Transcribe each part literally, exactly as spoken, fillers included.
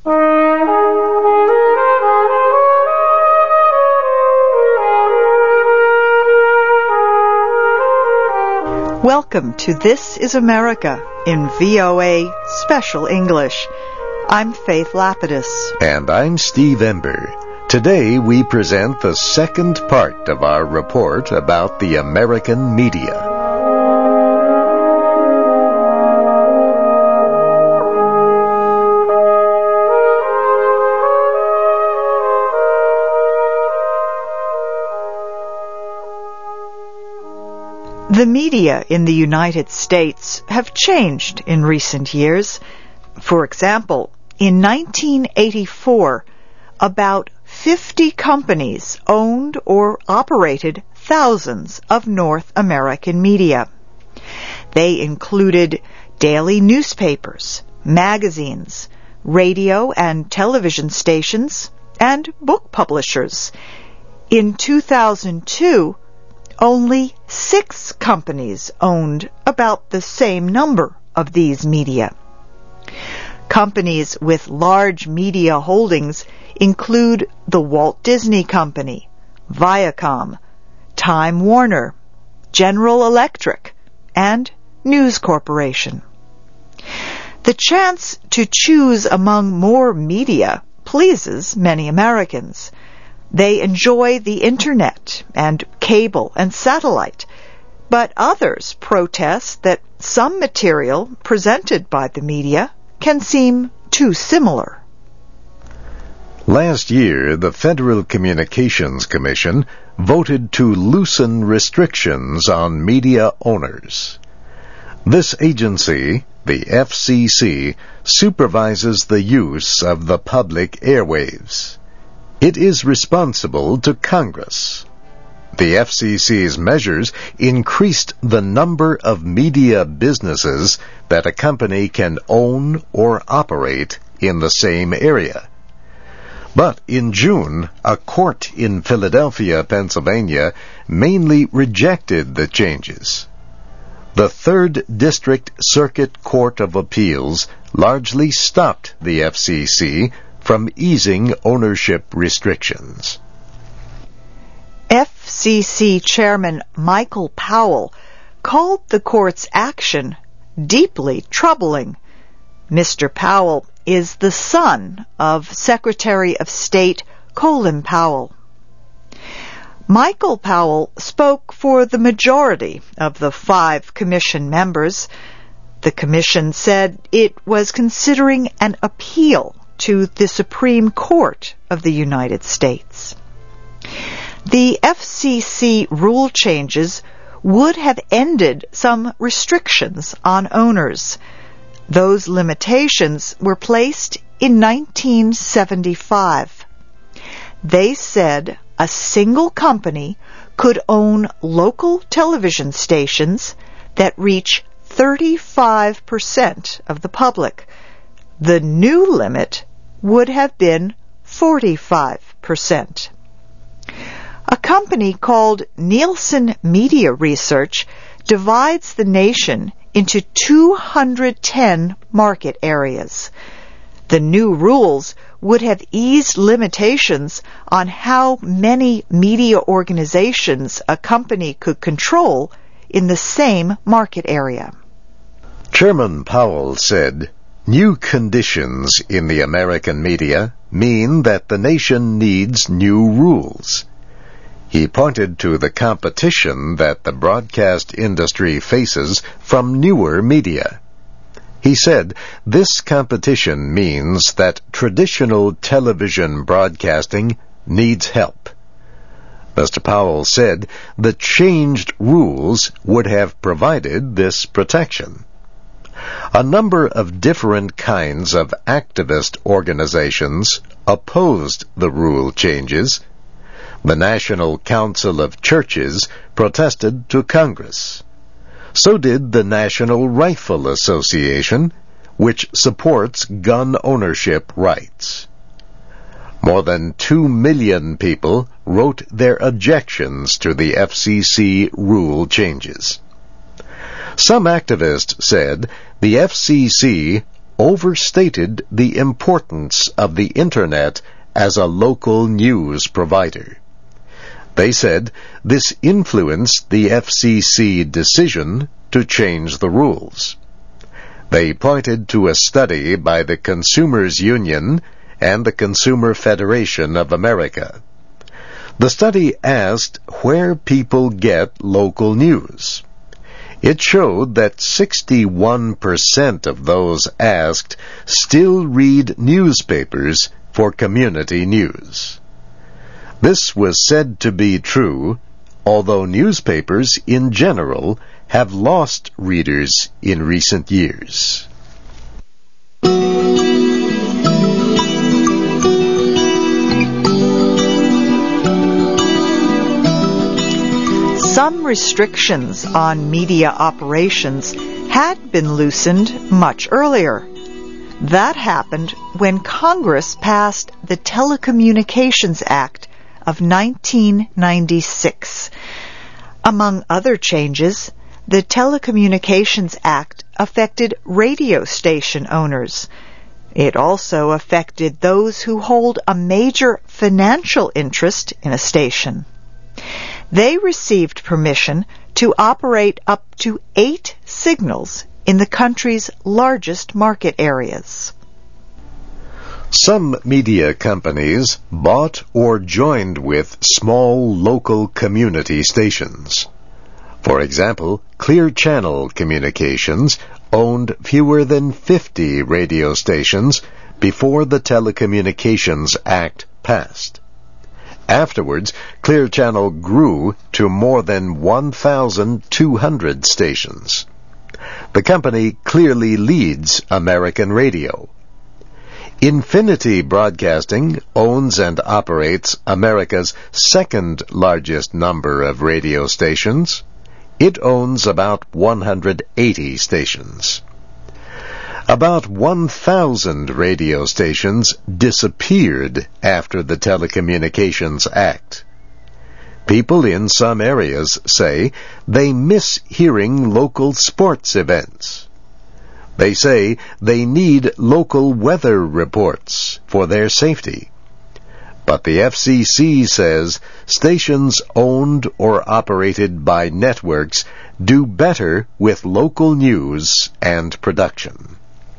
Welcome to This is America in V O A Special English. I'm Faith Lapidus. And I'm Steve Ember. Today we present the second part of our report about the American media. The media in the United States have changed in recent years. For example, in nineteen eighty-four, about fifty companies owned or operated thousands of North American media. They included daily newspapers, magazines, radio and television stations, and book publishers. In two thousand two, only six companies owned about the same number of these media. Companies with large media holdings include the Walt Disney Company, Viacom, Time Warner, General Electric, and News Corporation. The chance to choose among more media pleases many Americans. They enjoy the internet and cable and satellite, but others protest that some material presented by the media can seem too similar. Last year, the Federal Communications Commission voted to loosen restrictions on media owners. This agency, the F C C, supervises the use of the public airwaves. It is responsible to Congress. The F C C's measures increased the number of media businesses that a company can own or operate in the same area. But in June, a court in Philadelphia, Pennsylvania, mainly rejected the changes. The Third District Circuit Court of Appeals largely stopped the F C C from easing ownership restrictions. F C C Chairman Michael Powell called the court's action deeply troubling. Mister Powell is the son of Secretary of State Colin Powell. Michael Powell spoke for the majority of the five commission members. The commission said it was considering an appeal to the Supreme Court of the United States. The F C C rule changes would have ended some restrictions on owners. Those limitations were placed in nineteen seventy-five. They said a single company could own local television stations that reach thirty-five percent of the public. The new limit would have been forty-five percent. A company called Nielsen Media Research divides the nation into two hundred ten market areas. The new rules would have eased limitations on how many media organizations a company could control in the same market area. Chairman Powell said, "New conditions in the American media mean that the nation needs new rules." He pointed to the competition that the broadcast industry faces from newer media. He said, "This competition means that traditional television broadcasting needs help." Mister Powell said the changed rules would have provided this protection. A number of different kinds of activist organizations opposed the rule changes. The National Council of Churches protested to Congress. So did the National Rifle Association, which supports gun ownership rights. More than two million people wrote their objections to the F C C rule changes. Some activists said the F C C overstated the importance of the Internet as a local news provider. They said this influenced the F C C decision to change the rules. They pointed to a study by the Consumers Union and the Consumer Federation of America. The study asked where people get local news. It showed that sixty-one percent of those asked still read newspapers for community news. This was said to be true, although newspapers in general have lost readers in recent years. Some restrictions on media operations had been loosened much earlier. That happened when Congress passed the Telecommunications Act of nineteen ninety-six. Among other changes, the Telecommunications Act affected radio station owners. It also affected those who hold a major financial interest in a station. They received permission to operate up to eight signals in the country's largest market areas. Some media companies bought or joined with small local community stations. For example, Clear Channel Communications owned fewer than fifty radio stations before the Telecommunications Act passed. Afterwards, Clear Channel grew to more than one thousand two hundred stations. The company clearly leads American radio. Infinity Broadcasting owns and operates America's second largest number of radio stations. It owns about one hundred eighty stations. About one thousand radio stations disappeared after the Telecommunications Act. People in some areas say they miss hearing local sports events. They say they need local weather reports for their safety. But the F C C says stations owned or operated by networks do better with local news and production.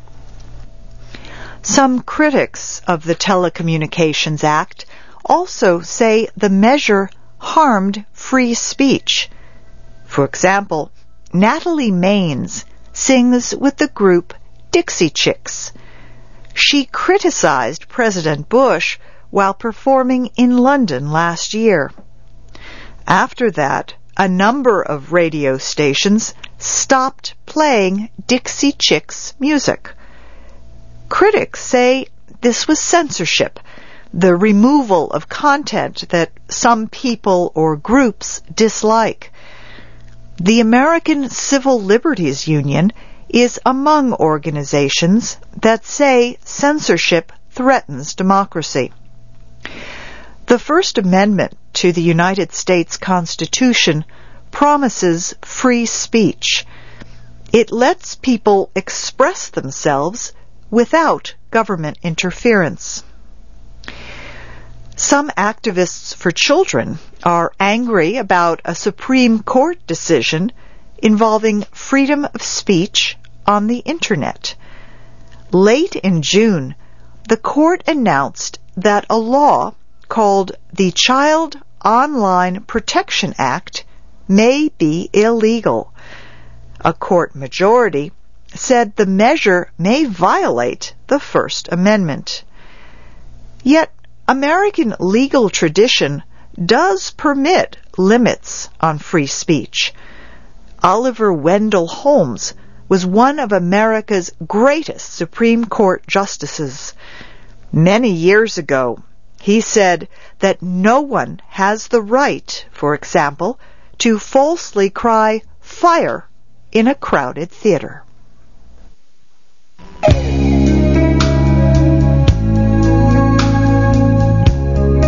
Some critics of the Telecommunications Act also say the measure harmed free speech. For example, Natalie Maines sings with the group Dixie Chicks. She criticized President Bush while performing in London last year. After that, a number of radio stations stopped playing Dixie Chicks music. Critics say this was censorship, the removal of content that some people or groups dislike. The American Civil Liberties Union is among organizations that say censorship threatens democracy. The First Amendment to the United States Constitution promises free speech. It lets people express themselves without government interference. Some activists for children are angry about a Supreme Court decision involving freedom of speech on the Internet. Late in June, the court announced that a law called the Child Online Protection Act may be illegal. A court majority said the measure may violate the First Amendment. Yet, American legal tradition does permit limits on free speech. Oliver Wendell Holmes was one of America's greatest Supreme Court justices. Many years ago, he said that no one has the right, for example, to falsely cry "fire" in a crowded theater.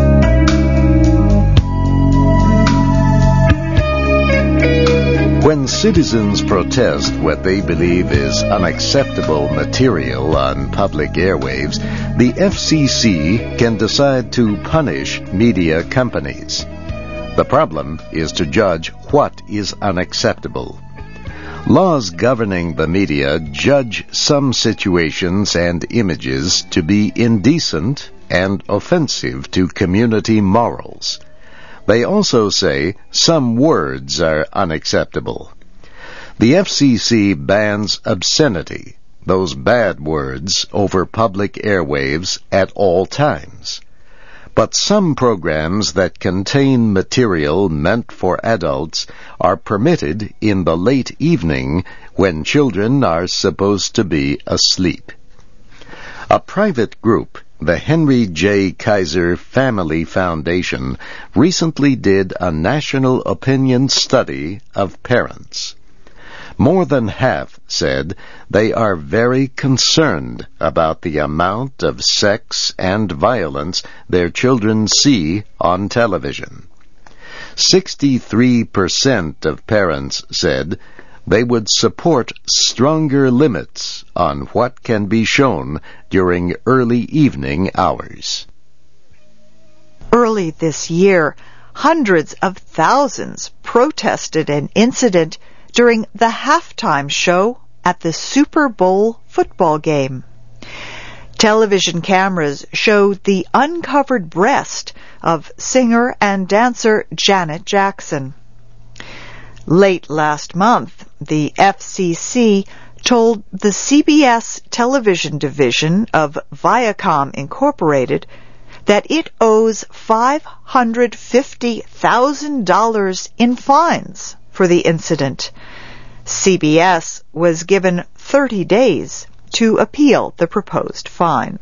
When citizens protest what they believe is unacceptable material on public airwaves, the F C C can decide to punish media companies. The problem is to judge what is unacceptable. Laws governing the media judge some situations and images to be indecent and offensive to community morals. They also say some words are unacceptable. The F C C bans obscenity, those bad words, over public airwaves at all times. But some programs that contain material meant for adults are permitted in the late evening when children are supposed to be asleep. A private group, the Henry J. Kaiser Family Foundation, recently did a national opinion study of parents. More than half said they are very concerned about the amount of sex and violence their children see on television. sixty-three percent of parents said they would support stronger limits on what can be shown during early evening hours. Early this year, hundreds of thousands protested an incident during the halftime show at the Super Bowl football game. Television cameras showed the uncovered breast of singer and dancer Janet Jackson. Late last month, the F C C told the C B S television division of Viacom Incorporated that it owes five hundred fifty thousand dollars in fines for the incident. C B S was given thirty days to appeal the proposed fine.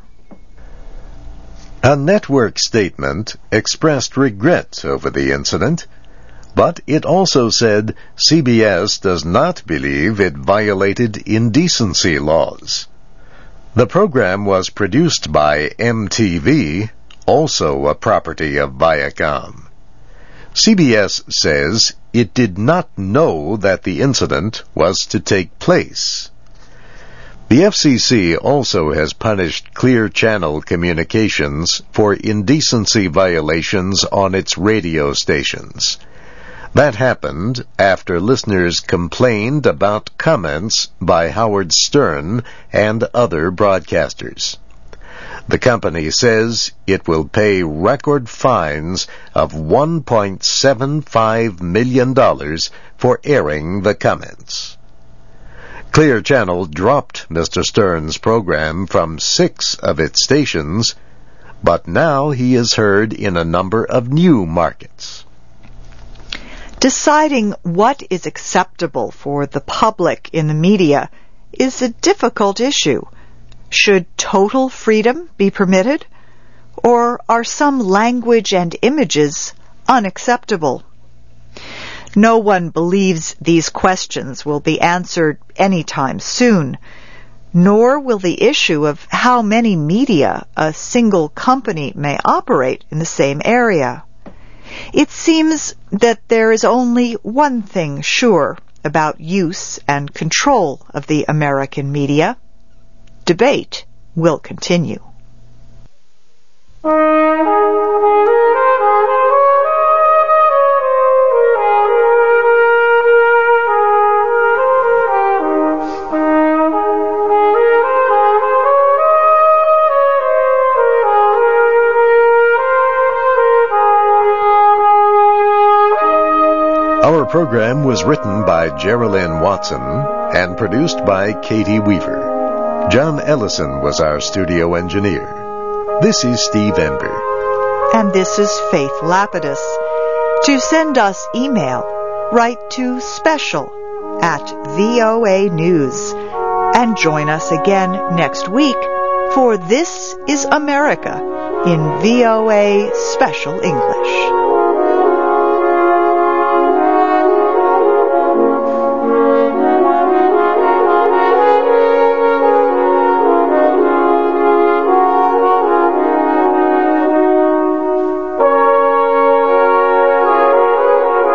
A network statement expressed regret over the incident, but it also said C B S does not believe it violated indecency laws. The program was produced by M T V, also a property of Viacom. C B S says it did not know that the incident was to take place. The F C C also has punished Clear Channel Communications for indecency violations on its radio stations. That happened after listeners complained about comments by Howard Stern and other broadcasters. The company says it will pay record fines of one point seven five million dollars for airing the comments. Clear Channel dropped Mister Stern's program from six of its stations, but now he is heard in a number of new markets. Deciding what is acceptable for the public in the media is a difficult issue. Should total freedom be permitted? Or are some language and images unacceptable? No one believes these questions will be answered anytime soon, nor will the issue of how many media a single company may operate in the same area. It seems that there is only one thing sure about use and control of the American media. Debate will continue. Our program was written by Geraldine Watson and produced by Katie Weaver. John Ellison was our studio engineer. This is Steve Ember. And this is Faith Lapidus. To send us email, write to special at V O A News. And join us again next week for This is America in V O A Special English.